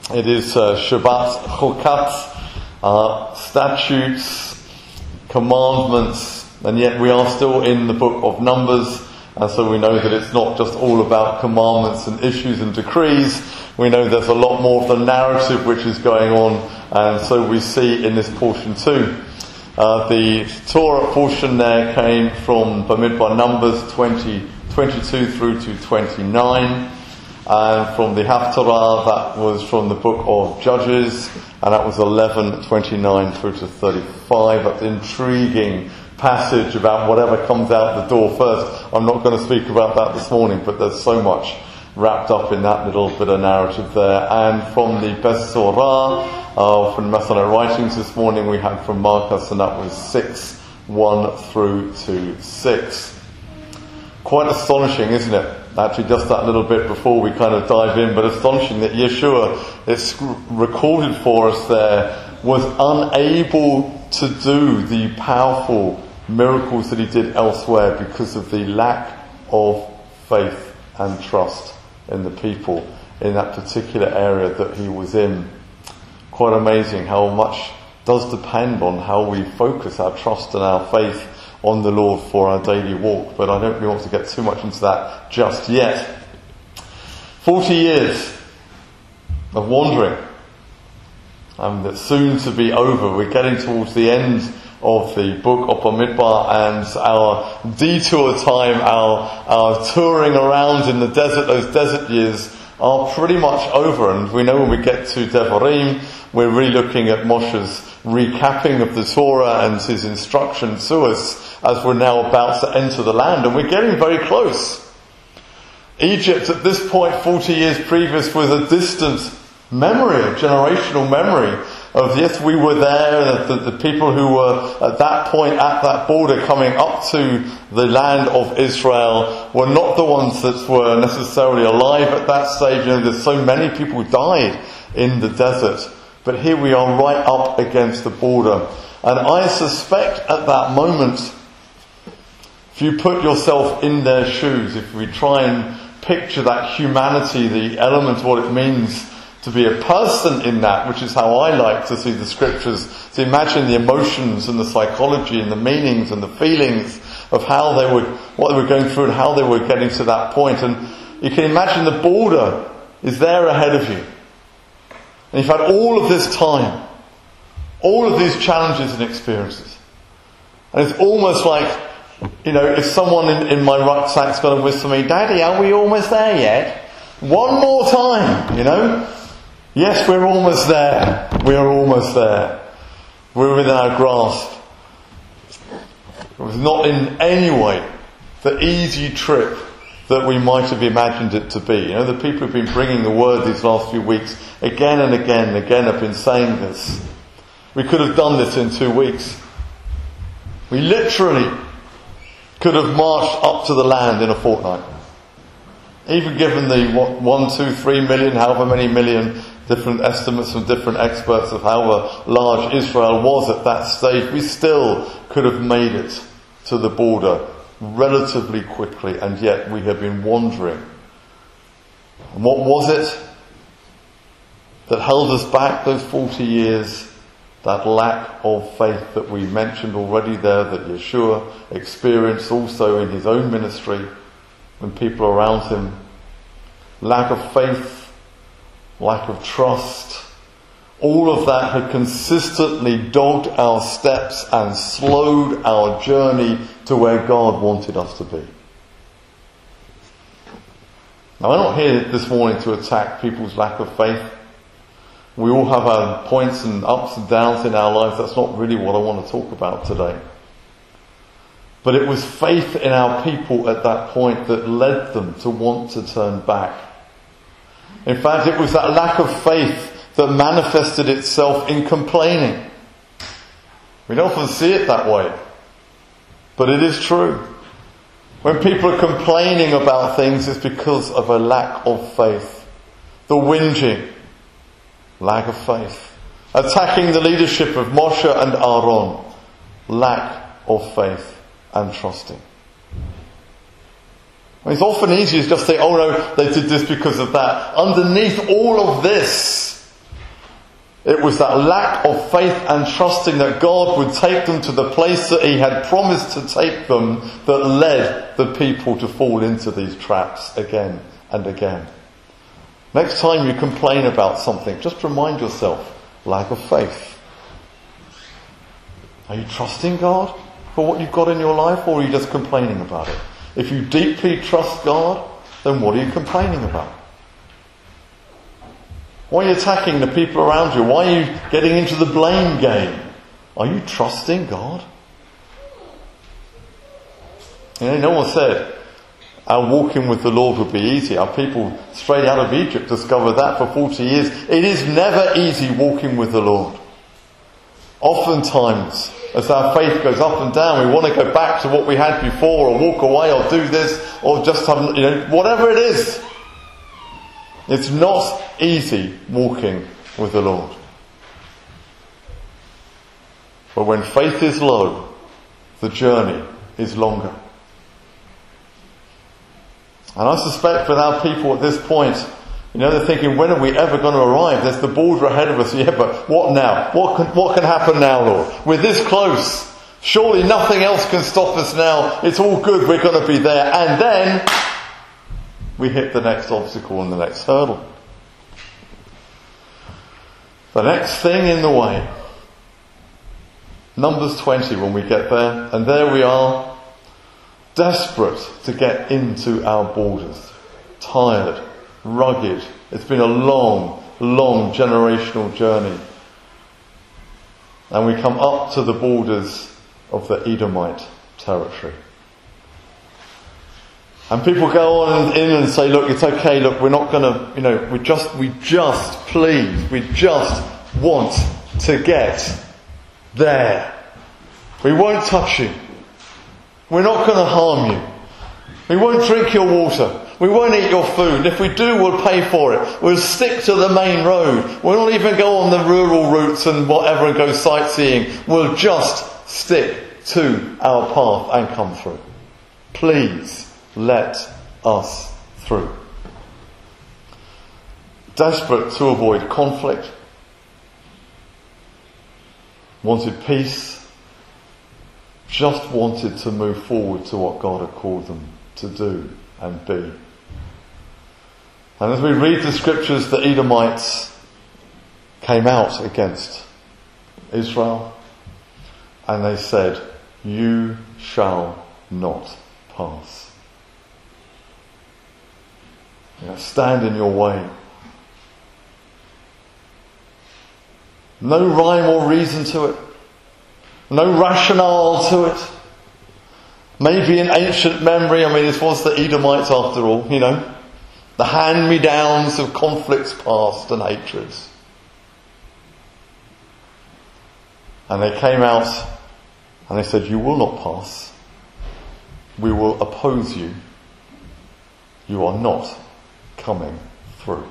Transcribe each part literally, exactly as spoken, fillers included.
It is uh, Shabbat Chokat, uh, statutes, commandments, and yet we are still in the book of Numbers, and so we know that it's not just all about commandments and issues and decrees. We know there's a lot more of the narrative which is going on, and so we see in this portion too. Uh, the Torah portion there came from Bamidbar Numbers twenty, twenty-two through to twenty-nine. And from the Haftarah, that was from the book of Judges, and that was eleven, twenty-nine through to thirty-five. That's an intriguing passage about whatever comes out the door first. I'm not going to speak about that this morning, but there's so much wrapped up in that little bit of narrative there. And from the Besorah, uh, from Masonic Writings this morning, we had from Marcus, and that was six, one through to six. Quite astonishing, isn't it? Actually, just that little bit before we kind of dive in, but astonishing that Yeshua, it's recorded for us there, was unable to do the powerful miracles that he did elsewhere because of the lack of faith and trust in the people in that particular area that he was in. Quite amazing how much does depend on how we focus our trust and our faith on the Lord for our daily walk, but I don't really want to get too much into that just yet. Forty years of wandering, and that's soon to be over. We're getting towards the end of the book of Bamidbar, and our detour time, our, our touring around in the desert, those desert years, are pretty much over. And we know when we get to Devarim, we're really looking at Moshe's recapping of the Torah and his instruction to us as we're now about to enter the land, and we're getting very close. Egypt at this point, forty years previous, was a distant memory, a generational memory of, yes, we were there, and the, the people who were at that point at that border coming up to the land of Israel were not the ones that were necessarily alive at that stage. You know, there's so many people who died in the desert. But here we are right up against the border. And I suspect at that moment, if you put yourself in their shoes, if we try and picture that humanity, the element of what it means to be a person in that, which is how I like to see the scriptures, to imagine the emotions and the psychology and the meanings and the feelings of how they would, what they were going through and how they were getting to that point. And you can imagine the border is there ahead of you. And you've had all of this time, all of these challenges and experiences. And it's almost like, you know, if someone in, in my rucksack's going to whisper me, "Daddy, are we almost there yet? One more time," you know? Yes, we're almost there. We are almost there. We're within our grasp. It was not in any way the easy trip that we might have imagined it to be. You know, the people who've been bringing the word these last few weeks, again and again and again have been saying this. We could have done this in two weeks. We literally could have marched up to the land in a fortnight. Even given the what, one, two, three million, however many million different estimates from different experts of how large Israel was at that stage, we still could have made it to the border relatively quickly, and yet we have been wandering. And what was it that held us back those forty years? That lack of faith that we mentioned already there, that Yeshua experienced also in his own ministry when people around him. Lack of faith, lack of trust. All of that had consistently dogged our steps and slowed our journey to where God wanted us to be. Now, I'm not here this morning to attack people's lack of faith. We all have our points and ups and downs in our lives. That's not really what I want to talk about today. But it was faith in our people at that point that led them to want to turn back. In fact, it was that lack of faith that manifested itself in complaining. We don't often see it that way, but it is true. When people are complaining about things, it's because of a lack of faith. The whinging, lack of faith. Attacking the leadership of Moshe and Aaron, lack of faith and trusting. It's often easier to just say, "Oh no, they did this because of that." Underneath all of this It was that lack of faith and trusting that God would take them to the place that he had promised to take them that led the people to fall into these traps again and again. Next time you complain about something, just remind yourself, lack of faith. Are you trusting God for what you've got in your life, or are you just complaining about it? If you deeply trust God, then what are you complaining about? Why are you attacking the people around you? Why are you getting into the blame game? Are you trusting God? You know, no one said our walking with the Lord would be easy. Our people straight out of Egypt discovered that for forty years. It is never easy walking with the Lord. Oftentimes, as our faith goes up and down, we want to go back to what we had before, or walk away, or do this, or just have, you know, whatever it is. It's not easy walking with the Lord. But when faith is low, the journey is longer. And I suspect with our people at this point, you know, they're thinking, when are we ever going to arrive? There's the border ahead of us. Yeah, but what now? What can, what can happen now, Lord? We're this close. Surely nothing else can stop us now. It's all good. We're going to be there. And then we hit the next obstacle and the next hurdle. The next thing in the way. Numbers twenty when we get there. And there we are, desperate to get into our borders. Tired, rugged. It's been a long, long generational journey. And we come up to the borders of the Edomite territory. And people go on in and say, look, it's okay, look, we're not going to, you know, we just, we just, please, we just want to get there. We won't touch you. We're not going to harm you. We won't drink your water. We won't eat your food. If we do, we'll pay for it. We'll stick to the main road. We'll not even go on the rural routes and whatever and go sightseeing. We'll just stick to our path and come through. Please let us through. Desperate to avoid conflict. Wanted peace. Just wanted to move forward to what God had called them to do and be. And as we read the scriptures, the Edomites came out against Israel and they said, you shall not pass. You know, stand in your way. No rhyme or reason to it. No rationale to it. Maybe an ancient memory. I mean, this was the Edomites after all, you know. The hand-me-downs of conflicts past and hatreds. And they came out and they said, you will not pass. We will oppose you. You are not coming through.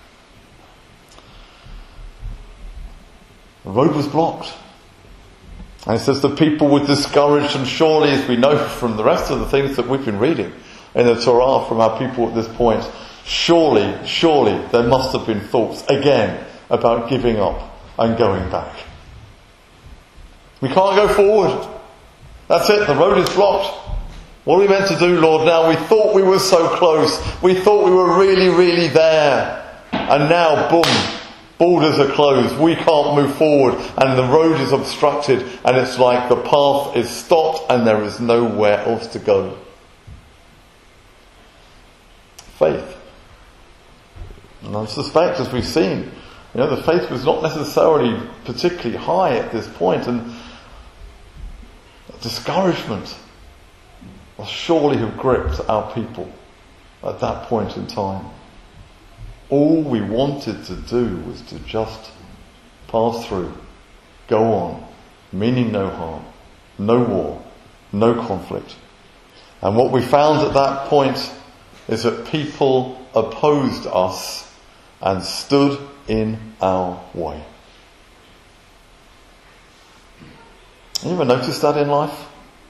The road was blocked. And it says the people were discouraged, and surely, as we know from the rest of the things that we've been reading in the Torah from our people at this point, surely, surely there must have been thoughts again about giving up and going back. We can't go forward. That's it, the road is blocked. What are we meant to do, Lord, now? We thought we were so close. We thought we were really, really there. And now, boom, borders are closed. We can't move forward. And the road is obstructed. And it's like the path is stopped and there is nowhere else to go. Faith. And I suspect, as we've seen, you know, the faith was not necessarily particularly high at this point. And discouragement will surely have gripped our people at that point in time. All we wanted to do was to just pass through, go on, meaning no harm, no war, no conflict. And what we found at that point is that people opposed us and stood in our way. You ever noticed that in life?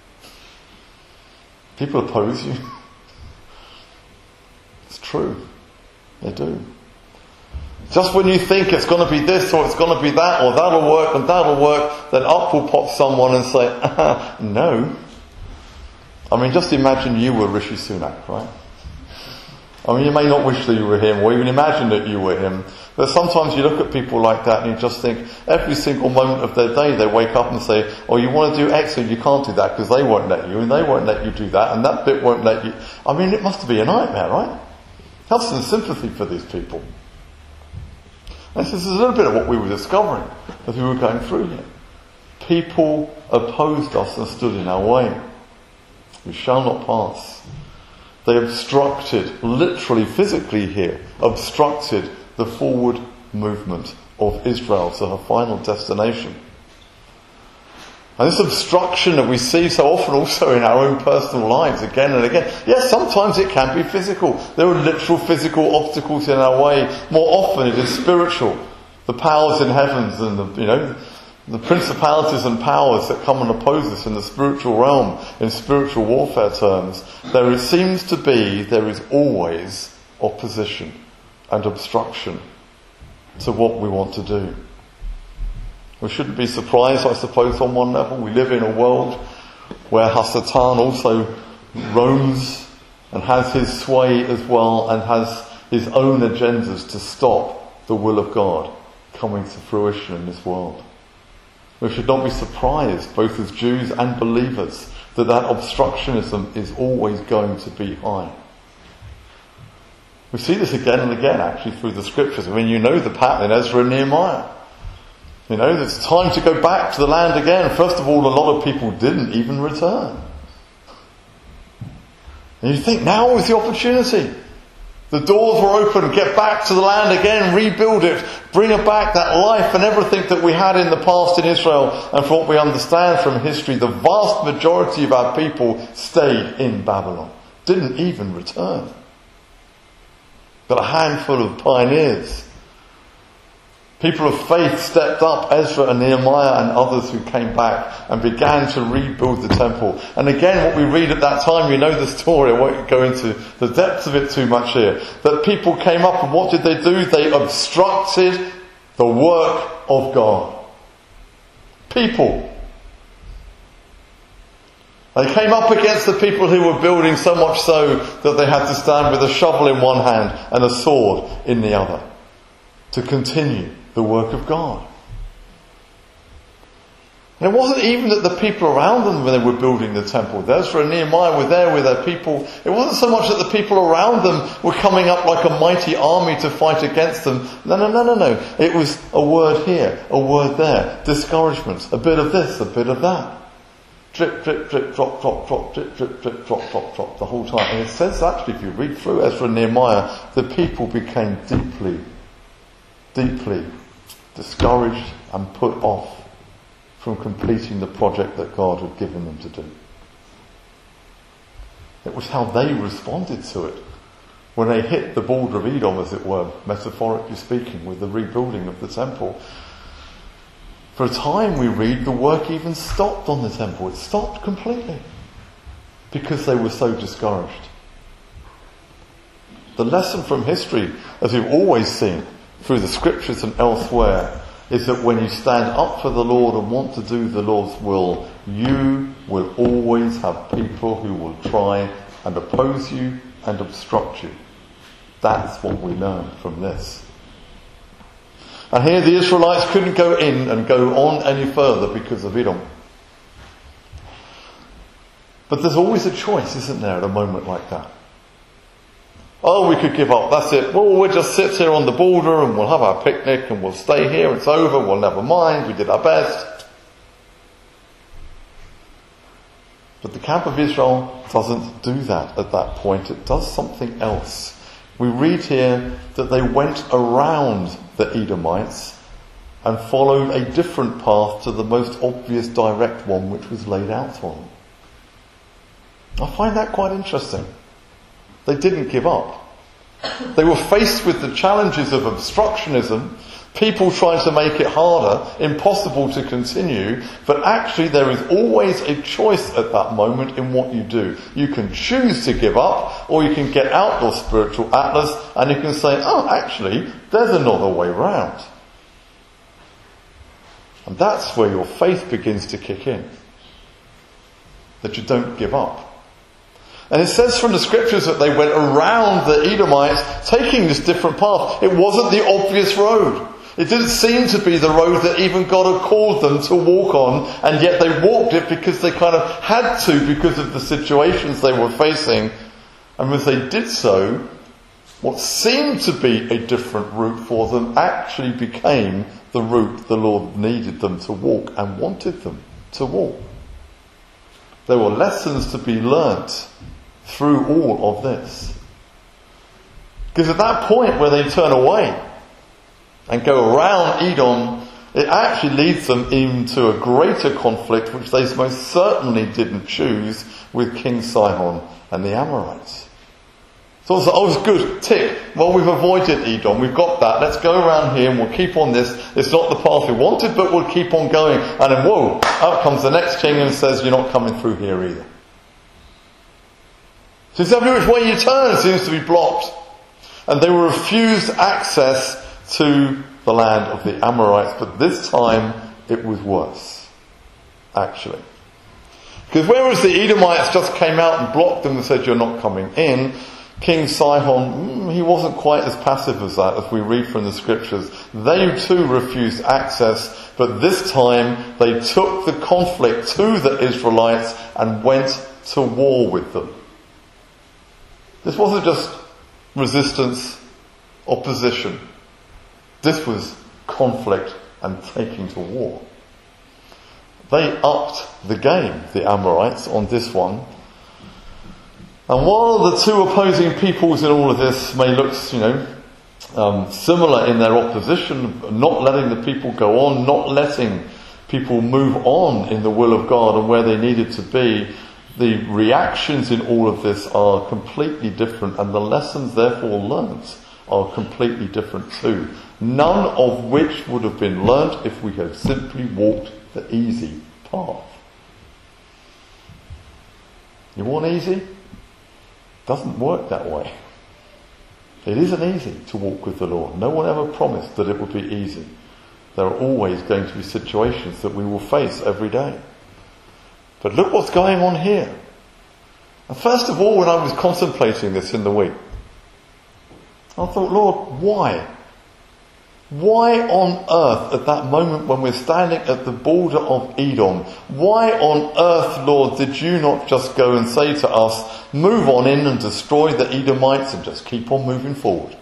People oppose you. It's true. They do. Just when you think it's going to be this or it's going to be that or that'll work and that'll work, then up will pop someone and say, ah, no. I mean, just imagine you were Rishi Sunak, right? I mean, you may not wish that you were him or even imagine that you were him. But sometimes you look at people like that and you just think every single moment of their day they wake up and say, oh, you want to do X and you can't do that because they won't let you and they won't let you do that and that bit won't let you. I mean, it must be a nightmare, right? Have some sympathy for these people. And this is a little bit of what we were discovering as we were going through here. People opposed us and stood in our way. We shall not pass. They obstructed, literally, physically here, obstructed the forward movement of Israel to her final destination. And this obstruction that we see so often also in our own personal lives again and again. Yes, sometimes it can be physical. There are literal physical obstacles in our way. More often it is spiritual. The powers in heavens and the, you know, the principalities and powers that come and oppose us in the spiritual realm, in spiritual warfare terms. There seems to be, there is always opposition and obstruction to what we want to do. We shouldn't be surprised, I suppose, on one level. We live in a world where Hasatan also roams and has his sway as well and has his own agendas to stop the will of God coming to fruition in this world. We should not be surprised, both as Jews and believers, that that obstructionism is always going to be high. We see this again and again, actually, through the scriptures. I mean, you know the pattern in Ezra and Nehemiah. You know, it's time to go back to the land again. First of all, a lot of people didn't even return. And you think, now is the opportunity. The doors were open, get back to the land again, rebuild it, bring it back, that life and everything that we had in the past in Israel. And from what we understand from history, the vast majority of our people stayed in Babylon. Didn't even return. But a handful of pioneers, people of faith, stepped up, Ezra and Nehemiah and others who came back and began to rebuild the temple. And again, what we read at that time, you know the story, I won't go into the depths of it too much here, that people came up and what did they do? They obstructed the work of God. People. They came up against the people who were building, so much so that they had to stand with a shovel in one hand and a sword in the other to continue the work of God. And it wasn't even that the people around them when they were building the temple, Ezra and Nehemiah were there with their people. It wasn't so much that the people around them were coming up like a mighty army to fight against them. No, no, no, no, no. It was a word here, a word there, discouragement, a bit of this, a bit of that. Drip, drip, drip, drop, drop, drop, drip, drip, drip, drop, drop, drop, the whole time. And it says actually, if you read through Ezra and Nehemiah, the people became deeply, deeply discouraged and put off from completing the project that God had given them to do. It was how they responded to it when they hit the border of Edom, as it were, metaphorically speaking, with the rebuilding of the temple. For a time, we read, the work even stopped on the temple. It stopped completely because they were so discouraged. The lesson from history, as we've always seen through the scriptures and elsewhere, is that when you stand up for the Lord and want to do the Lord's will, you will always have people who will try and oppose you and obstruct you. That's what we learn from this. And here the Israelites couldn't go in and go on any further because of Edom. But there's always a choice, isn't there, at a moment like that? Oh, we could give up, that's it. Well, we'll just sit here on the border and we'll have our picnic and we'll stay here, it's over, we'll never mind, we did our best. But the camp of Israel doesn't do that at that point. It does something else. We read here that they went around the Edomites and followed a different path to the most obvious direct one which was laid out on them. I find that quite interesting. They didn't give up. They were faced with the challenges of obstructionism. People trying to make it harder, impossible to continue, but actually there is always a choice at that moment in what you do. You can choose to give up, or you can get out your spiritual atlas and you can say, oh, actually, there's another way round. And that's where your faith begins to kick in. That you don't give up. And it says from the scriptures that they went around the Edomites taking this different path. It wasn't the obvious road. It didn't seem to be the road that even God had called them to walk on, and yet they walked it because they kind of had to because of the situations they were facing. And as they did so, what seemed to be a different route for them actually became the route the Lord needed them to walk and wanted them to walk. There were lessons to be learnt through all of this. Because at that point where they turn away and go around Edom, it actually leads them into a greater conflict, which they most certainly didn't choose, with King Sihon and the Amorites. So it's, oh, it's good, tick. Well, we've avoided Edom, we've got that. Let's go around here and we'll keep on this. It's not the path we wanted, but we'll keep on going. And then, whoa, out comes the next king and says, you're not coming through here either. So every which way you turn seems to be blocked. And they were refused access to the land of the Amorites, but this time it was worse, actually. Because whereas the Edomites just came out and blocked them and said, you're not coming in, King Sihon, he wasn't quite as passive as that, as we read from the scriptures. They too refused access, but this time they took the conflict to the Israelites and went to war with them. This wasn't just resistance, opposition. This was conflict and taking to war. They upped the game, the Amorites, on this one. And while the two opposing peoples in all of this may look, you know, um, similar in their opposition, not letting the people go on, not letting people move on in the will of God and where they needed to be, the reactions in all of this are completely different, and the lessons therefore learnt are completely different too. None of which would have been learnt if we had simply walked the easy path. You want easy? Doesn't work that way. It isn't easy to walk with the Lord. No one ever promised that it would be easy. There are always going to be situations that we will face every day. But look what's going on here. And first of all, when I was contemplating this in the week, I thought, Lord, why? Why on earth, at that moment when we're standing at the border of Edom, why on earth, Lord, did you not just go and say to us, move on in and destroy the Edomites and just keep on moving forward?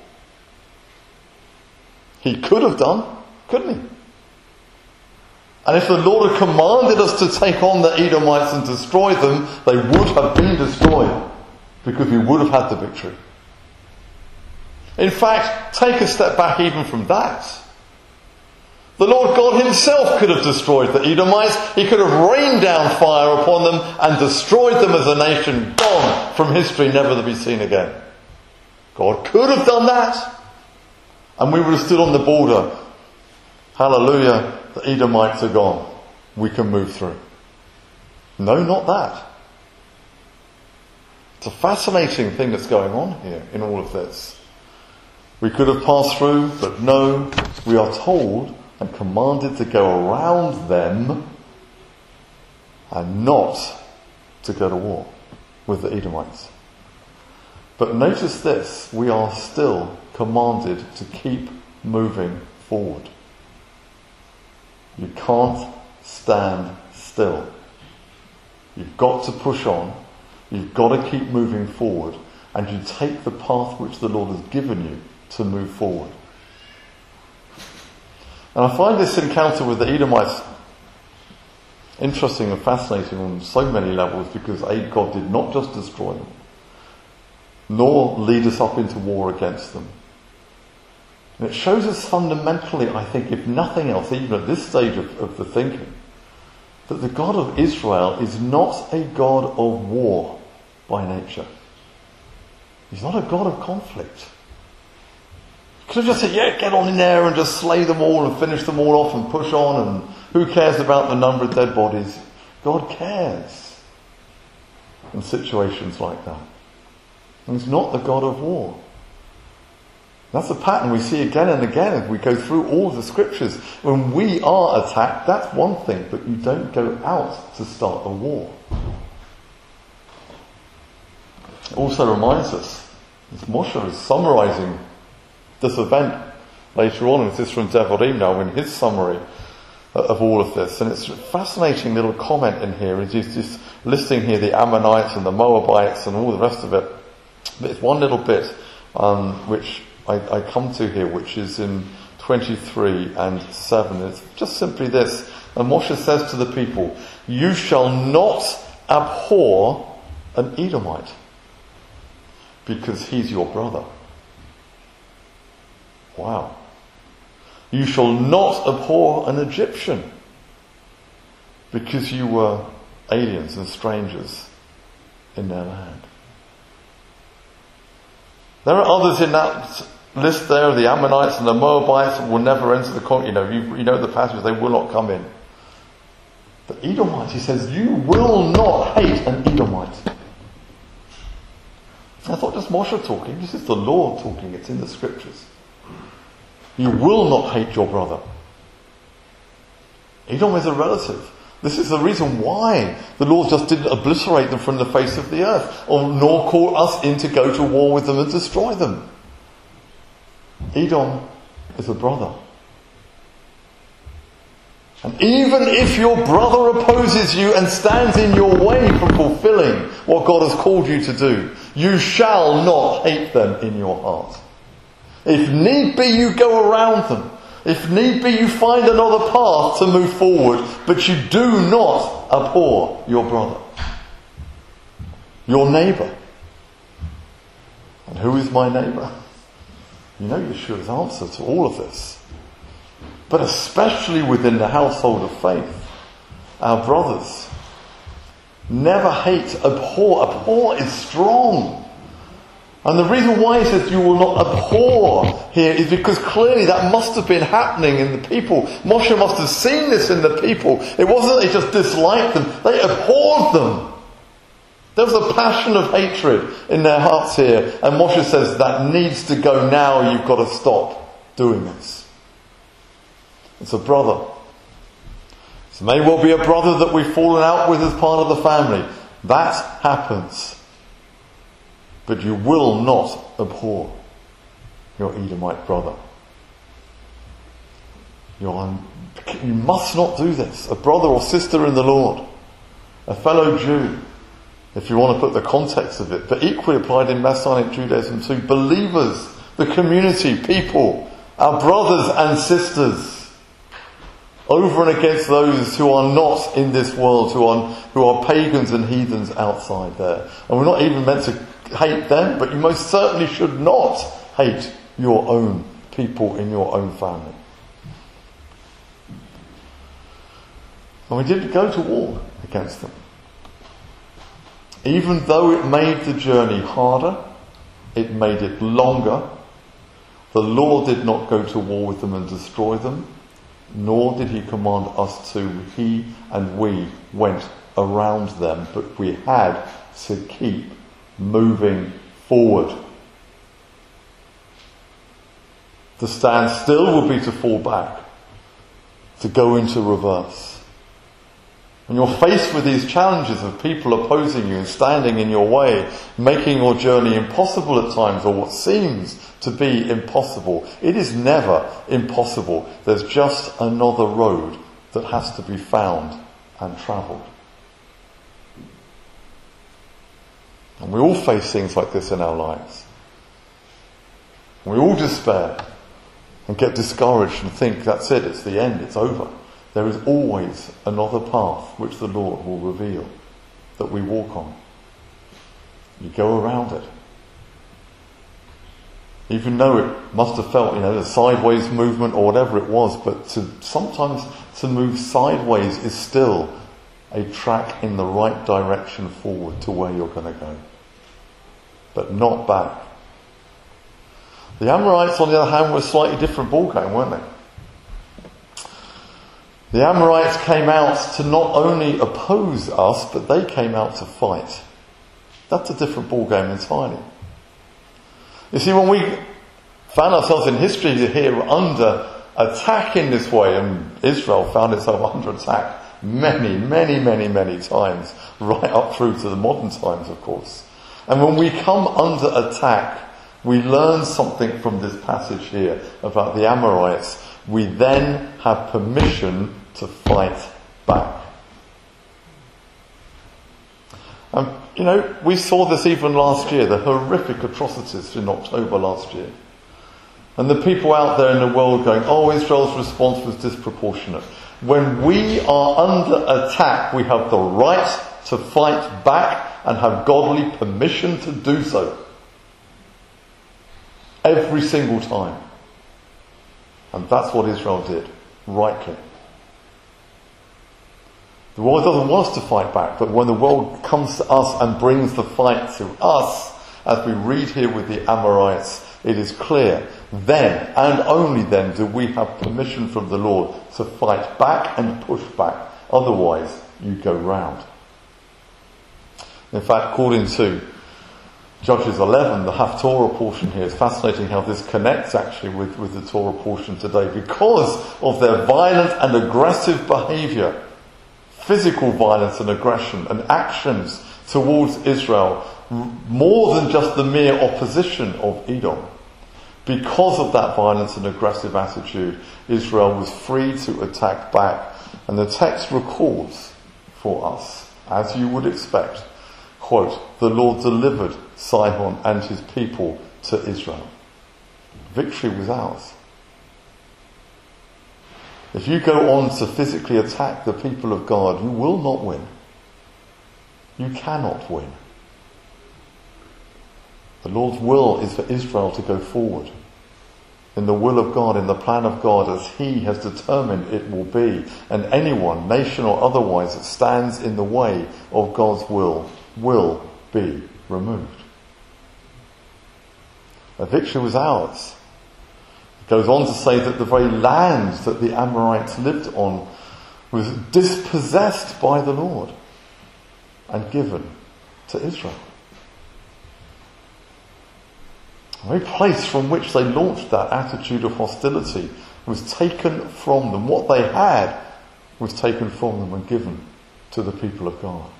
He could have done, couldn't he? And if the Lord had commanded us to take on the Edomites and destroy them, they would have been destroyed because we would have had the victory. In fact, take a step back even from that. The Lord God himself could have destroyed the Edomites. He could have rained down fire upon them and destroyed them as a nation, gone from history, never to be seen again. God could have done that. And we would have stood on the border. Hallelujah, the Edomites are gone. We can move through. No, not that. It's a fascinating thing that's going on here in all of this. We could have passed through, but no, we are told and commanded to go around them and not to go to war with the Edomites. But notice this, we are still commanded to keep moving forward. You can't stand still. You've got to push on, you've got to keep moving forward, and you take the path which the Lord has given you to move forward. And I find this encounter with the Edomites interesting and fascinating on so many levels, because A, God did not just destroy them, nor lead us up into war against them. And it shows us fundamentally, I think, if nothing else, even at this stage of, of the thinking, that the God of Israel is not a God of war by nature. He's not a God of conflict. Could have just said, yeah, get on in there and just slay them all and finish them all off and push on, and who cares about the number of dead bodies? God cares in situations like that. And he's not the God of war. That's a pattern we see again and again as we go through all the scriptures. When we are attacked, that's one thing, but you don't go out to start a war. It also reminds us, as Moshe is summarising this event later on, and this is from Devarim now in his summary of all of this, and it's a fascinating little comment in here. He's just listing here the Ammonites and the Moabites and all the rest of it. But it's one little bit um, which I, I come to here, which is in twenty-three and seven. It's just simply this. And Moshe says to the people, you shall not abhor an Edomite, because he's your brother. Wow. You shall not abhor an Egyptian, because you were aliens and strangers in their land. There are others in that list there, the Ammonites and the Moabites will never enter the country. You know, you, you know the passage, they will not come in. But Edomites, he says, you will not hate an Edomite. That's not just Moshe talking, this is the Lord talking, it's in the scriptures. You will not hate your brother. Edom is a relative. This is the reason why the Lord just didn't obliterate them from the face of the earth, or nor call us in to go to war with them and destroy them. Edom is a brother. And even if your brother opposes you and stands in your way from fulfilling what God has called you to do, you shall not hate them in your heart. If need be, you go around them. If need be, you find another path to move forward, but you do not abhor your brother, your neighbour. And who is my neighbour? You know Yeshua's answer to all of this. But especially within the household of faith, our brothers. Never hate, abhor. Abhor is strong. And the reason why he says you will not abhor here is because clearly that must have been happening in the people. Moshe must have seen this in the people. It wasn't that they just disliked them, they abhorred them. There was a passion of hatred in their hearts here. And Moshe says that needs to go now, you've got to stop doing this. It's a brother. It may well be a brother that we've fallen out with as part of the family. That happens. But you will not abhor your Edomite brother. You're, you must not do this. A brother or sister in the Lord, a fellow Jew, if you want to put the context of it, but equally applied in Messianic Judaism too, believers, the community, people, our brothers and sisters, over and against those who are not in this world, who are, who are pagans and heathens outside there. And we're not even meant to hate them, but you most certainly should not hate your own people in your own family. And we didn't go to war against them. Even though it made the journey harder, it made it longer, the Lord did not go to war with them and destroy them, nor did he command us to. He and we went around them, but we had to keep moving forward. To stand still would be to fall back, to go into reverse. When you're faced with these challenges of people opposing you and standing in your way, making your journey impossible at times, or what seems to be impossible, it is never impossible. There's just another road that has to be found and travelled. And we all face things like this in our lives. We all despair and get discouraged and think that's it, it's the end, it's over. There is always another path which the Lord will reveal that we walk on. You go around it. Even though it must have felt, you know, a sideways movement or whatever it was, but to sometimes to move sideways is still a track in the right direction forward to where you're going to go. But not back. The Amorites, on the other hand, were a slightly different ballgame, weren't they? The Amorites came out to not only oppose us, but they came out to fight. That's a different ballgame entirely. You see, when we found ourselves in history here under attack in this way, and Israel found itself under attack many, many, many, many times, right up through to the modern times, of course. And when we come under attack, we learn something from this passage here about the Amorites. We then have permission to fight back. Um, you know, we saw this even last year, the horrific atrocities in October last year. And the people out there in the world going, oh, Israel's response was disproportionate. When we are under attack, we have the right to fight back and have godly permission to do so. Every single time. And that's what Israel did, rightly. The world doesn't want us to fight back, but when the world comes to us and brings the fight to us, as we read here with the Amorites, it is clear, then and only then do we have permission from the Lord to fight back and push back. Otherwise, you go round. In fact, according to Judges eleven, the Haftorah portion here, is fascinating how this connects actually with, with the Torah portion today, because of their violent and aggressive behaviour, physical violence and aggression and actions towards Israel, more than just the mere opposition of Edom. Because of that violence and aggressive attitude, Israel was free to attack back. And the text records for us, as you would expect, quote, the Lord delivered Sihon and his people to Israel. Victory was ours. If you go on to physically attack the people of God, you will not win. You cannot win. The Lord's will is for Israel to go forward in the will of God, in the plan of God, as He has determined it will be. And anyone, nation or otherwise, that stands in the way of God's will, will be removed. A victory was ours. It goes on to say that the very land that the Amorites lived on was dispossessed by the Lord and given to Israel. The very place from which they launched that attitude of hostility was taken from them. What they had was taken from them and given to the people of God.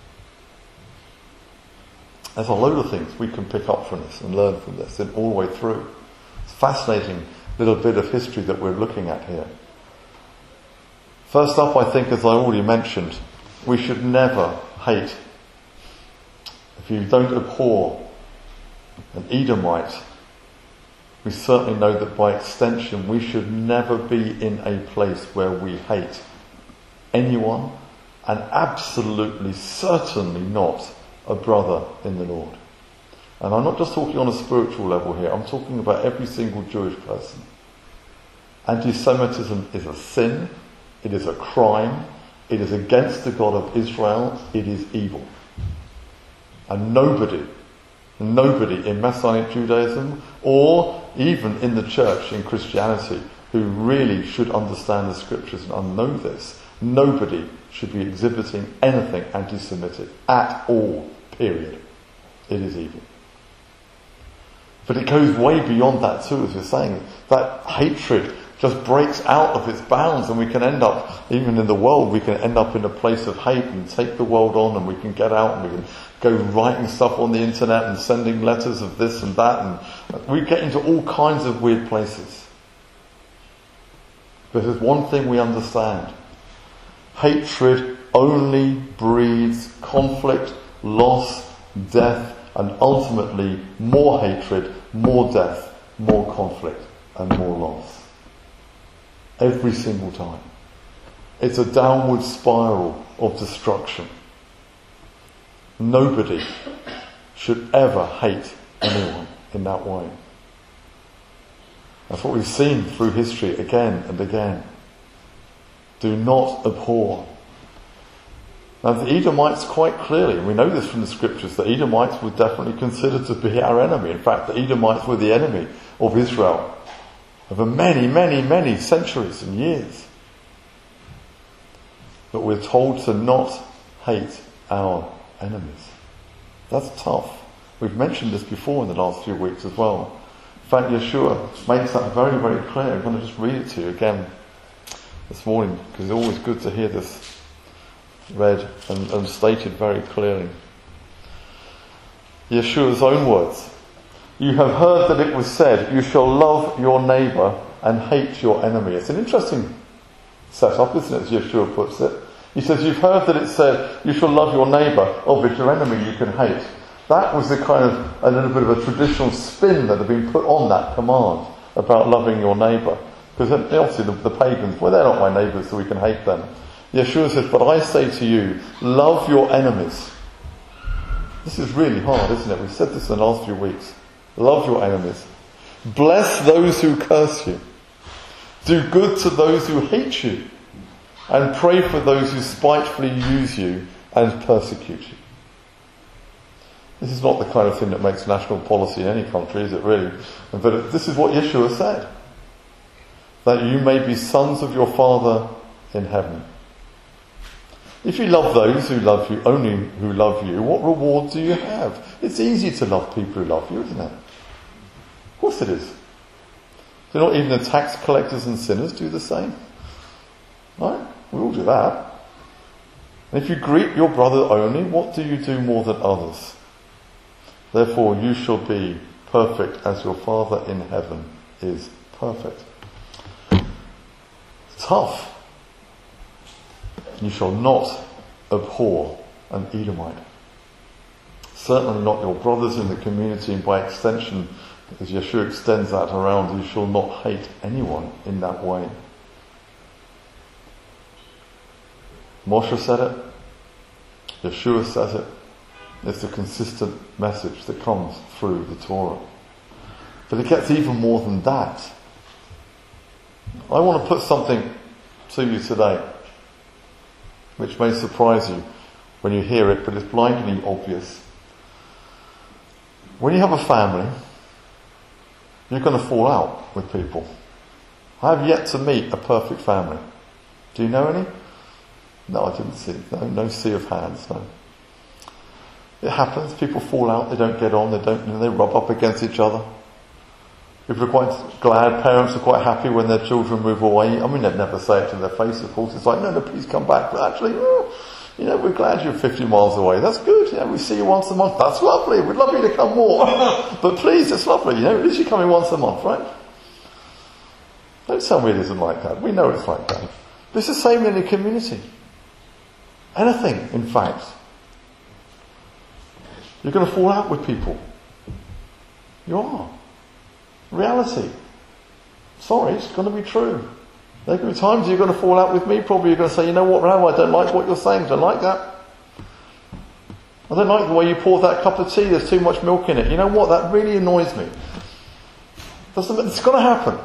There's a load of things we can pick up from this and learn from this and all the way through. It's a fascinating little bit of history that we're looking at here. First up, I think, as I already mentioned, we should never hate. If you don't abhor an Edomite, we certainly know that by extension we should never be in a place where we hate anyone, and absolutely certainly not a brother in the Lord. And I'm not just talking on a spiritual level here, I'm talking about every single Jewish person. Anti-Semitism is a sin, it is a crime, it is against the God of Israel, it is evil. And nobody Nobody in Messianic Judaism or even in the church in Christianity who really should understand the scriptures and know this, nobody should be exhibiting anything anti-Semitic at all, period. It is evil. But it goes way beyond that too, as you're saying. That hatred just breaks out of its bounds, and we can end up, even in the world, we can end up in a place of hate and take the world on, and we can get out and we can go writing stuff on the internet and sending letters of this and that, and we get into all kinds of weird places. But there's one thing we understand. Hatred only breeds conflict, loss, death, and ultimately more hatred, more death, more conflict, and more loss. Every single time. It's a downward spiral of destruction. Nobody should ever hate anyone in that way. That's what we've seen through history again and again. Do not abhor. Now the Edomites, quite clearly, and we know this from the scriptures, the Edomites were definitely considered to be our enemy. In fact, the Edomites were the enemy of Israel over many, many, many centuries and years. But we're told to not hate our enemies. That's tough. We've mentioned this before in the last few weeks as well. In fact, Yeshua makes that very, very clear. I'm going to just read it to you again this morning, because it's always good to hear this read and, and stated very clearly. Yeshua's own words. You have heard that it was said, you shall love your neighbour and hate your enemy. It's an interesting setup, isn't it, as Yeshua puts it. He says, you've heard that it said, you shall love your neighbour, oh, but your enemy you can hate. That was the kind of, a little bit of a traditional spin that had been put on that command about loving your neighbour. Because obviously the, the pagans, well, they're not my neighbours, so we can hate them. Yeshua says, but I say to you, love your enemies. This is really hard, isn't it? We've said this in the last few weeks. Love your enemies. Bless those who curse you. Do good to those who hate you. And pray for those who spitefully use you and persecute you. This is not the kind of thing that makes national policy in any country, is it really? But this is what Yeshua said. That you may be sons of your Father in heaven. If you love those who love you, only who love you, what reward do you have? It's easy to love people who love you, isn't it? Of course it is. Do not even the tax collectors and sinners do the same? Right? We all do that. And if you greet your brother only, what do you do more than others? Therefore you shall be perfect as your Father in heaven is perfect. Tough. You shall not abhor an Edomite. Certainly not your brothers in the community, and by extension, as Yeshua extends that around, you shall not hate anyone in that way. Moshe said it. Yeshua says it. It's a consistent message that comes through the Torah. But it gets even more than that. I want to put something to you today, which may surprise you when you hear it, but it's blindingly obvious. When you have a family, you're going to fall out with people. I have yet to meet a perfect family. Do you know any? No, I didn't see. No, no sea of hands, no. It happens, people fall out, they don't get on, they don't, you know, they rub up against each other. People are quite glad, parents are quite happy when their children move away. I mean, they'd never say it to their face, of course. It's like, no, no, please come back. But actually, oh, you know, we're glad you're fifty miles away. That's good. You know, we see you once a month. That's lovely. We'd love you to come more. But please, it's lovely. You know, at least you're coming once a month, right? Don't tell me it isn't like that. We know it's like that. But it's the same in the community. Anything, in fact. You're going to fall out with people. You are. Reality. Sorry, it's going to be true. There are going to be times you're going to fall out with me. Probably you're going to say, you know what, Ram, I don't like what you're saying. I don't like that. I don't like the way you pour that cup of tea. There's too much milk in it. You know what? That really annoys me. Doesn't, it's going to happen.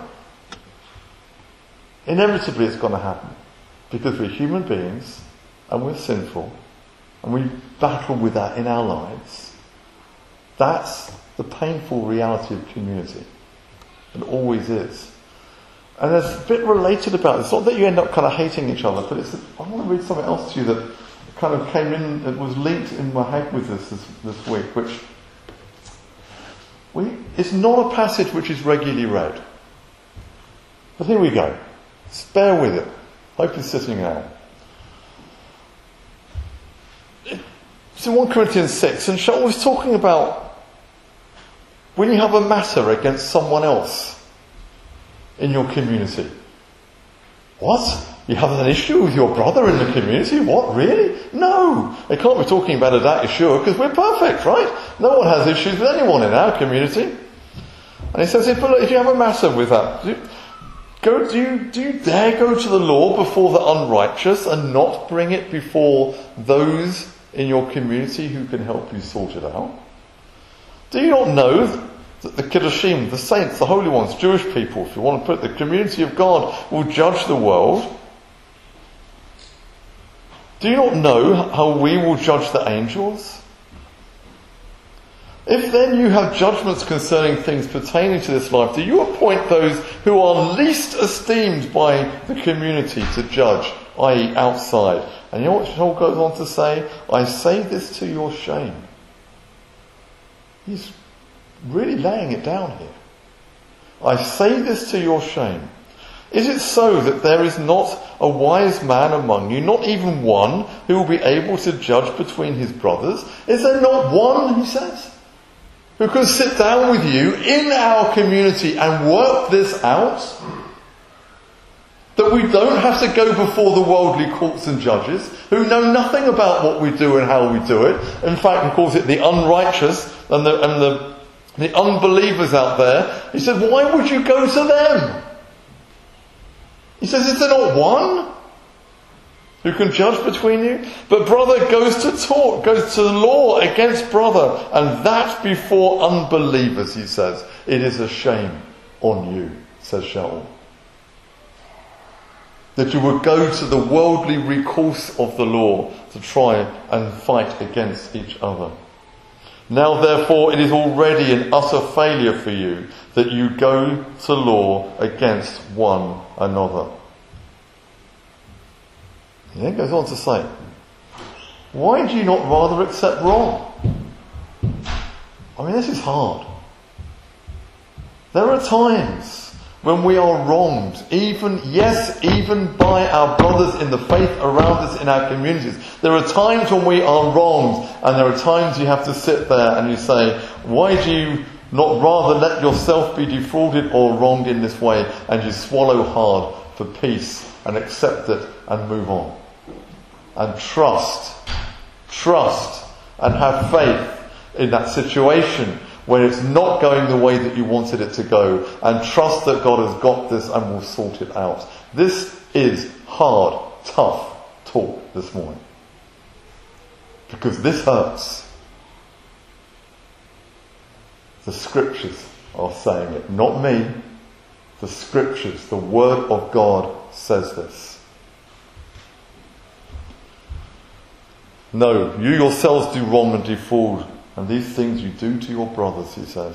Inevitably it's going to happen. Because we're human beings and we're sinful and we battle with that in our lives. That's the painful reality of community. It always is. And there's a bit related about this. It's not that you end up kind of hating each other, but it's, I want to read something else to you that kind of came in, it was linked in my head with this this, this week, which we, it's not a passage which is regularly read. But here we go. Just bear with it. Hope it's sitting out. It's in First Corinthians six, and Shaul was talking about when you have a matter against someone else in your community. What? You have an issue with your brother in the community? What, really? No! They can't be talking about it at Yeshua because we're perfect, right? No one has issues with anyone in our community. And he says, if, if you have a matter with that, do you, go, do, you, do you dare go to the law before the unrighteous and not bring it before those in your community who can help you sort it out? Do you not know that the Kiddushim, the saints, the holy ones, Jewish people, if you want to put it, the community of God will judge the world? Do you not know how we will judge the angels? If then you have judgments concerning things pertaining to this life, do you appoint those who are least esteemed by the community to judge, that is outside? And you know what Paul goes on to say? I say this to your shame. He's really laying it down here. I say this to your shame. Is it so that there is not a wise man among you, not even one, who will be able to judge between his brothers? Is there not one, he says, who can sit down with you in our community and work this out? That we don't have to go before the worldly courts and judges, who know nothing about what we do and how we do it. In fact, he calls it the unrighteous and the, and the, the unbelievers out there. He said, why would you go to them? He says, is there not one who can judge between you? But brother goes to talk, goes to law against brother, and that before unbelievers, he says. It is a shame on you, says Shaul. That you would go to the worldly recourse of the law to try and fight against each other. Now therefore it is already an utter failure for you that you go to law against one another. He then goes on to say, why do you not rather accept wrong? I mean, this is hard. There are times when we are wronged, even, yes, even by our brothers in the faith around us in our communities. There are times when we are wronged, and there are times you have to sit there and you say, why do you not rather let yourself be defrauded or wronged in this way? And you swallow hard for peace and accept it and move on. And trust, trust and have faith in that situation when it's not going the way that you wanted it to go, and trust that God has got this and will sort it out. This is hard, tough talk this morning. Because this hurts. The scriptures are saying it, not me. The scriptures, the word of God says this. No, you yourselves do wrong and defraud, and these things you do to your brothers, he says.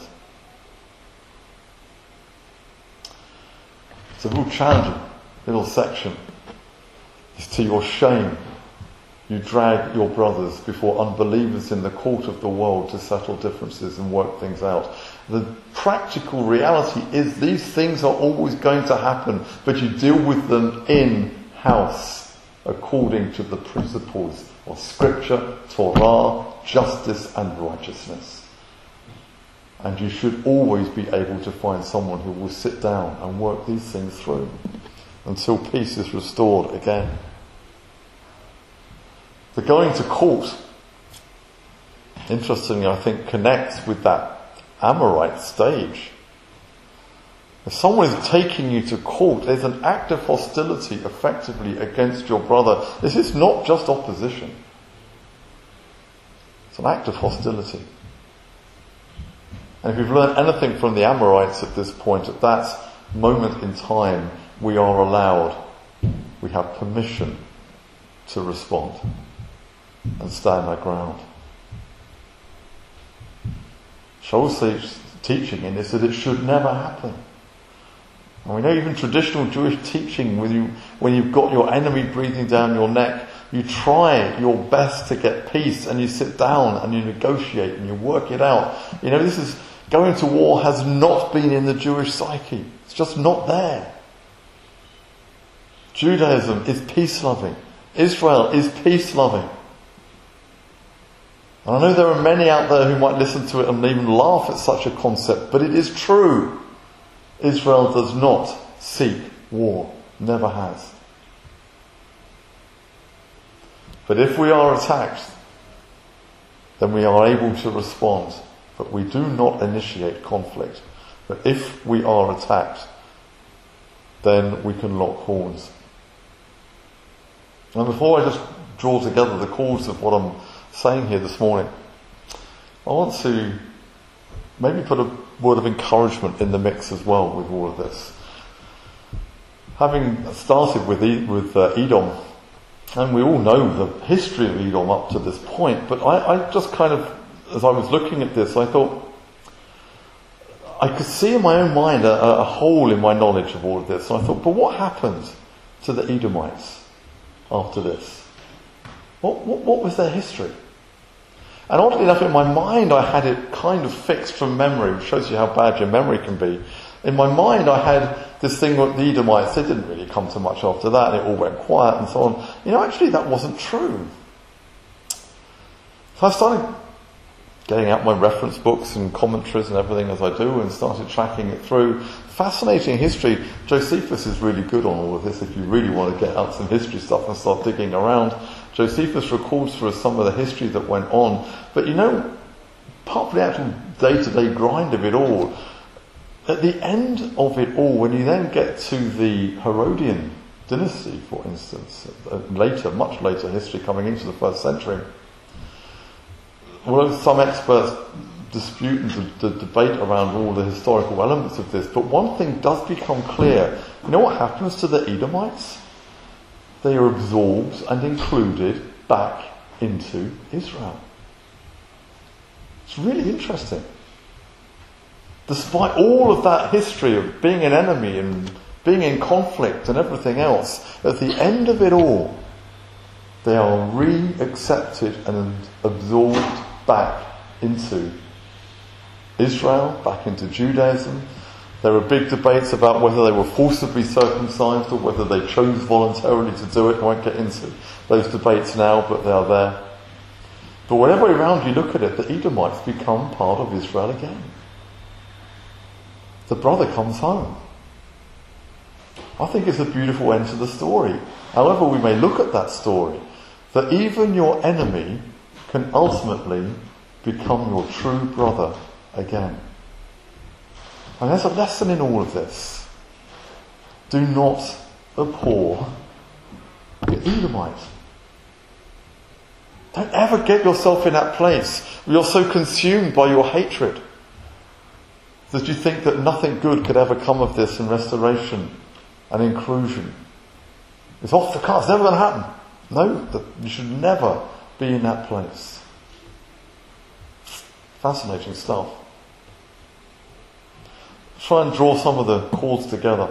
It's a real challenging little section. It's to your shame. You drag your brothers before unbelievers in the court of the world to settle differences and work things out. The practical reality is these things are always going to happen, but you deal with them in-house according to the principles of Scripture, Torah, justice and righteousness. And you should always be able to find someone who will sit down and work these things through until peace is restored again. The going to court, interestingly, I think, connects with that Amorite stage. If someone is taking you to court, there's an act of hostility effectively against your brother. This is not just opposition. It's an act of hostility. And if we've learned anything from the Amorites at this point, at that moment in time, we are allowed, we have permission to respond and stand our ground. Shaul's teaching in this that it should never happen. And we know even traditional Jewish teaching, when, you, when you've got your enemy breathing down your neck, you try your best to get peace and you sit down and you negotiate and you work it out. You know, this is, going to war has not been in the Jewish psyche. It's just not there. Judaism is peace-loving. Israel is peace-loving. And I know there are many out there who might listen to it and even laugh at such a concept, but it is true. Israel does not seek war. Never has. But if we are attacked, then we are able to respond. But we do not initiate conflict. But if we are attacked, then we can lock horns. And before I just draw together the cause of what I'm saying here this morning, I want to maybe put a word of encouragement in the mix as well with all of this. Having started with, e- with uh, Edom, and we all know the history of Edom up to this point, but I, I just kind of as I was looking at this, I thought, I could see in my own mind a, a hole in my knowledge of all of this. And I thought, but what happened to the Edomites after this? What, what, what was their history? And oddly enough, in my mind, I had it kind of fixed from memory, which shows you how bad your memory can be. In my mind, I had this thing with the Edomites. They didn't really come to much after that, and it all went quiet and so on. You know, actually, that wasn't true. So I started getting out my reference books and commentaries and everything as I do, and started tracking it through. Fascinating history. Josephus is really good on all of this if you really want to get out some history stuff and start digging around. Josephus records for us some of the history that went on. But you know, part of the actual day-to-day grind of it all, at the end of it all, when you then get to the Herodian dynasty, for instance, later, much later history coming into the first century, well, some experts dispute and d- d- debate around all the historical elements of this, but one thing does become clear. You know what happens to the Edomites? They are absorbed and included back into Israel. It's really interesting. Despite all of that history of being an enemy and being in conflict and everything else, at the end of it all, they are re-accepted and absorbed back into Israel, back into Judaism. There are big debates about whether they were forcibly circumcised or whether they chose voluntarily to do it. I won't get into those debates now, but they are there. But whatever way around you look at it, the Edomites become part of Israel again. The brother comes home. I think it's a beautiful end to the story. However we may look at that story, that even your enemy can ultimately become your true brother again. And there's a lesson in all of this. Do not abhor the Edomite. Don't ever get yourself in that place where you're so consumed by your hatred that you think that nothing good could ever come of this in restoration and inclusion. It's off the cards, it's never going to happen. No, that you should never be in that place. Fascinating stuff. Try and draw some of the chords together.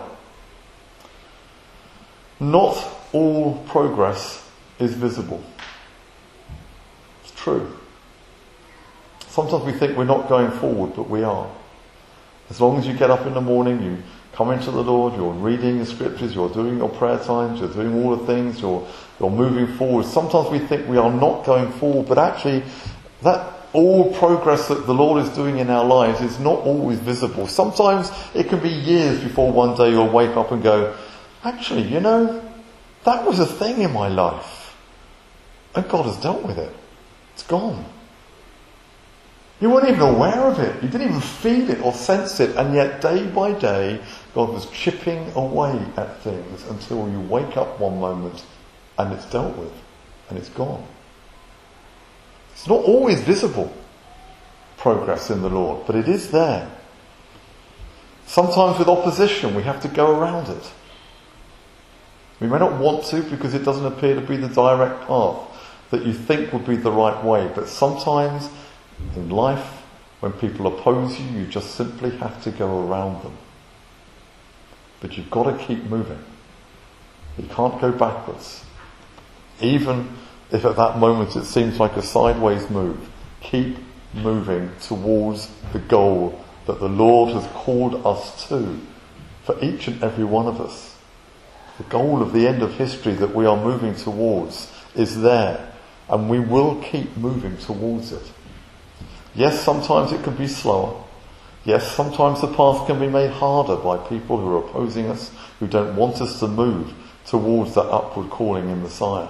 Not all progress is visible. It's true. Sometimes we think we're not going forward, but we are. As long as you get up in the morning, you come into the Lord, you're reading the scriptures, you're doing your prayer times, you're doing all the things, you're, you're moving forward. Sometimes we think we are not going forward, but actually that all progress that the Lord is doing in our lives is not always visible. Sometimes it can be years before one day you'll wake up and go, actually, you know, that was a thing in my life. And God has dealt with it. It's gone. You weren't even aware of it. You didn't even feel it or sense it. And yet day by day, God was chipping away at things until you wake up one moment and it's dealt with. And it's gone. It's not always visible, progress in the Lord, but it is there. Sometimes with opposition, we have to go around it. We may not want to because it doesn't appear to be the direct path that you think would be the right way, but sometimes in life, when people oppose you, you just simply have to go around them. But you've got to keep moving. You can't go backwards. Even if at that moment it seems like a sideways move, keep moving towards the goal that the Lord has called us to for each and every one of us. The goal of the end of history that we are moving towards is there, and we will keep moving towards it. Yes, sometimes it can be slower. Yes, sometimes the path can be made harder by people who are opposing us, who don't want us to move towards that upward calling in Messiah.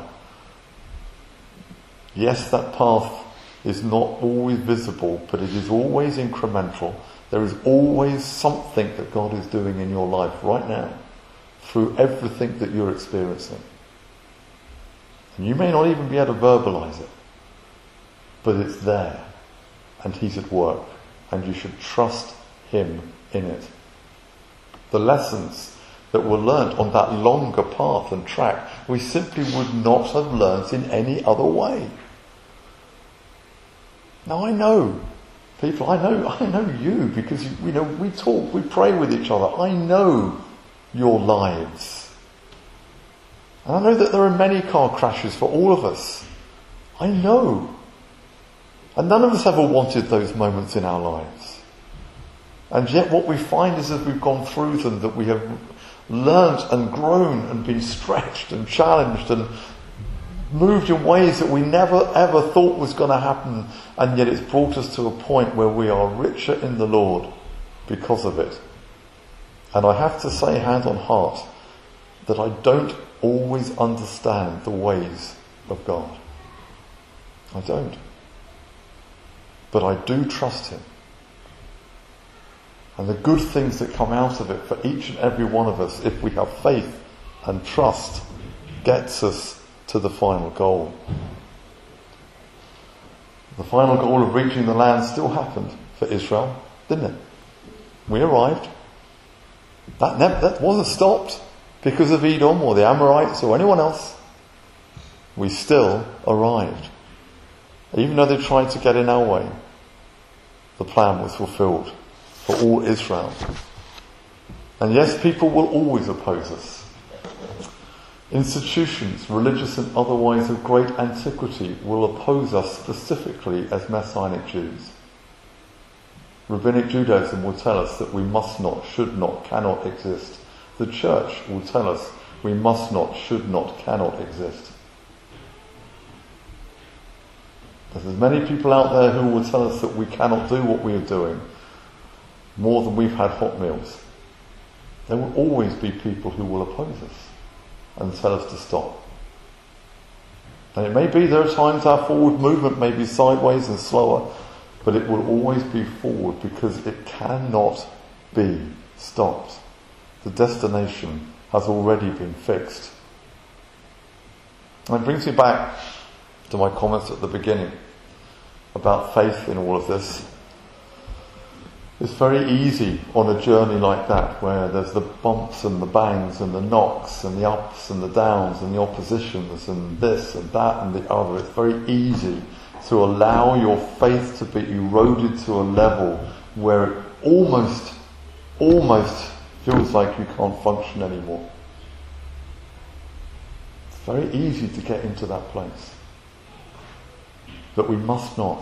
Yes, that path is not always visible, but it is always incremental. There is always something that God is doing in your life right now, through everything that you're experiencing. And you may not even be able to verbalize it, but it's there, and He's at work, and you should trust Him in it. The lessons that were learnt on that longer path and track, we simply would not have learnt in any other way. Now I know people, I know, I know you because you, you know we talk, we pray with each other. I know your lives. And I know that there are many car crashes for all of us. I know. And none of us ever wanted those moments in our lives. And yet what we find is as we've gone through them that we have learnt and grown and been stretched and challenged and moved in ways that we never ever thought was going to happen, and yet it's brought us to a point where we are richer in the Lord because of it. And I have to say, hand on heart, that I don't always understand the ways of God. I don't. But I do trust him. And the good things that come out of it for each and every one of us, if we have faith and trust, gets us to the final goal. The final goal of reaching the land still happened for Israel, didn't it? We arrived. That never, that wasn't stopped because of Edom or the Amorites or anyone else. We still arrived. Even though they tried to get in our way, the plan was fulfilled for all Israel. And yes, people will always oppose us. Institutions, religious and otherwise of great antiquity, will oppose us specifically as Messianic Jews. Rabbinic Judaism will tell us that we must not, should not, cannot exist. The church will tell us we must not, should not, cannot exist. There's many people out there who will tell us that we cannot do what we are doing more than we've had hot meals. There will always be people who will oppose us and tell us to stop. And it may be there are times our forward movement may be sideways and slower, but it will always be forward because it cannot be stopped. The destination has already been fixed. And it brings me back to my comments at the beginning about faith in all of this. It's very easy on a journey like that, where there's the bumps and the bangs and the knocks and the ups and the downs and the oppositions and this and that and the other. It's very easy to allow your faith to be eroded to a level where it almost, almost feels like you can't function anymore. It's very easy to get into that place. But we must not.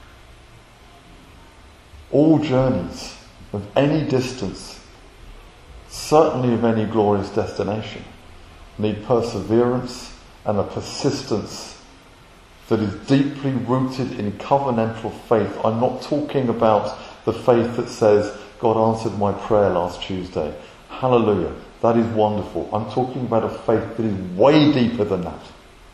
All journeys of any distance, certainly of any glorious destination, need perseverance and a persistence that is deeply rooted in covenantal faith. I'm not talking about the faith that says, God answered my prayer last Tuesday. Hallelujah. That is wonderful. I'm talking about a faith that is way deeper than that.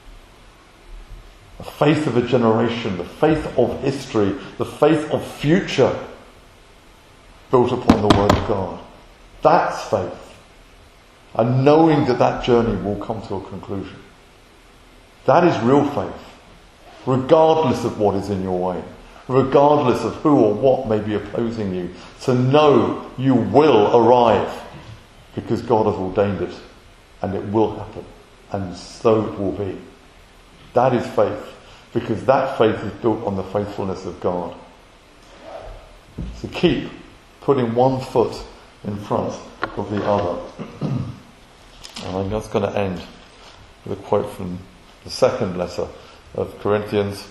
The faith of a generation, the faith of history, the faith of future, built upon the Word of God. That's faith. And knowing that that journey will come to a conclusion. That is real faith. Regardless of what is in your way. Regardless of who or what may be opposing you. To know you will arrive. Because God has ordained it. And it will happen. And so it will be. That is faith. Because that faith is built on the faithfulness of God. So keep putting one foot in front of the other. And I'm just going to end with a quote from the second letter of Corinthians.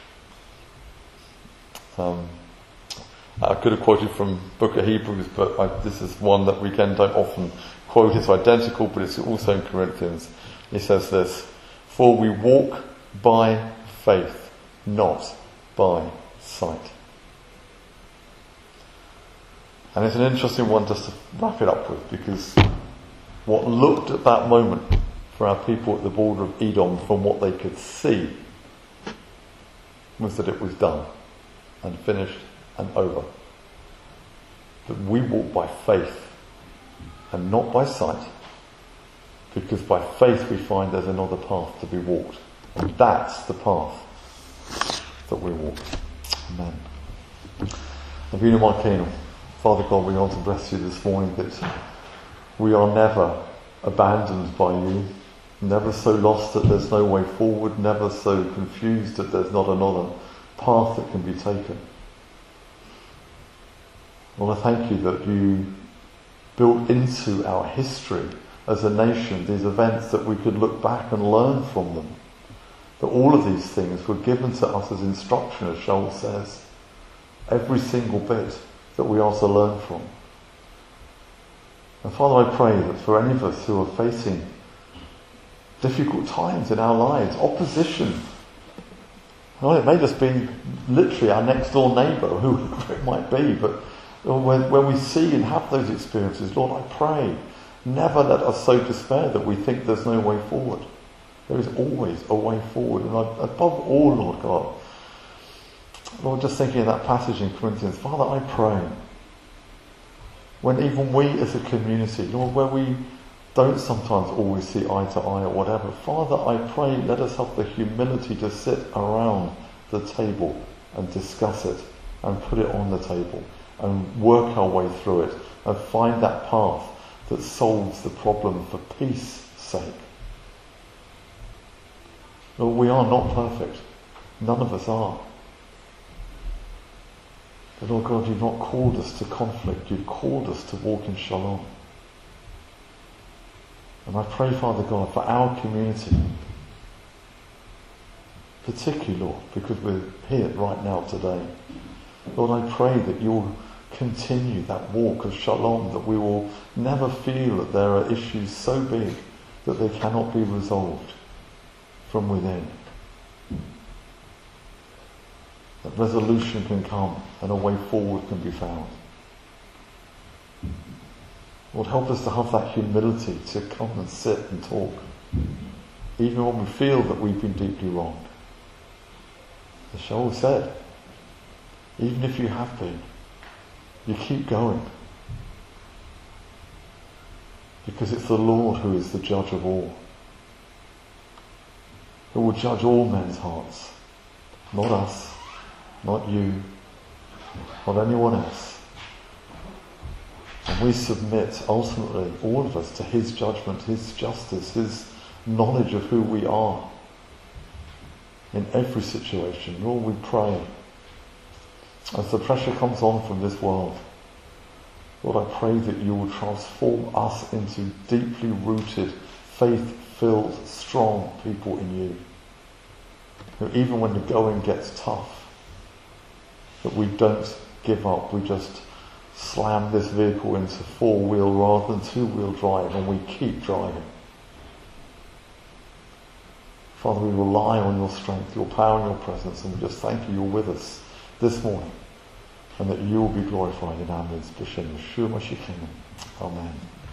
Um, I could have quoted from Book of Hebrews, but I, this is one that we again don't often quote. It's identical, but it's also in Corinthians. He says this: "For we walk by faith, not by sight." And it's an interesting one just to wrap it up with, because what looked at that moment for our people at the border of Edom, from what they could see, was that it was done and finished and over. But we walk by faith and not by sight, because by faith we find there's another path to be walked. And that's the path that we walk. Amen. Avinu Malkeinu. Father God, we want to bless you this morning that we are never abandoned by you, never so lost that there's no way forward, never so confused that there's not another path that can be taken. Lord, I thank you that you built into our history as a nation these events that we could look back and learn from them. That all of these things were given to us as instruction, as Shaul says. Every single bit that we are to learn from. And Father, I pray that for any of us who are facing difficult times in our lives, opposition, well, it may just be literally our next door neighbour, whoever it might be, but when, when we see and have those experiences, Lord, I pray, never let us so despair that we think there's no way forward. There is always a way forward. And above all, Lord God, Lord, just thinking of that passage in Corinthians, Father, I pray, when even we as a community, Lord, where we don't sometimes always see eye to eye or whatever, Father, I pray, let us have the humility to sit around the table and discuss it and put it on the table and work our way through it and find that path that solves the problem for peace sake. Lord, we are not perfect. None of us are. But Lord God, you've not called us to conflict. You've called us to walk in shalom. And I pray, Father God, for our community, particularly, Lord, because we're here right now today. Lord, I pray that you'll continue that walk of shalom, that we will never feel that there are issues so big that they cannot be resolved from within. That resolution can come and a way forward can be found. Lord, help us to have that humility to come and sit and talk, even when we feel that we've been deeply wronged. As Shaul said, even if you have been, you keep going. Because it's the Lord who is the judge of all, who will judge all men's hearts, not us, not you, not anyone else. And we submit, ultimately, all of us, to his judgment, his justice, his knowledge of who we are in every situation. Lord, we pray, as the pressure comes on from this world, Lord, I pray that you will transform us into deeply rooted, faith-filled, strong people in you. Who, even when the going gets tough, that we don't give up, we just slam this vehicle into four-wheel rather than two-wheel drive, and we keep driving. Father, we rely on your strength, your power and your presence, and we just thank you you're with us this morning, and that you will be glorified in our midst. B'Shem Yeshua Mashiach. Amen.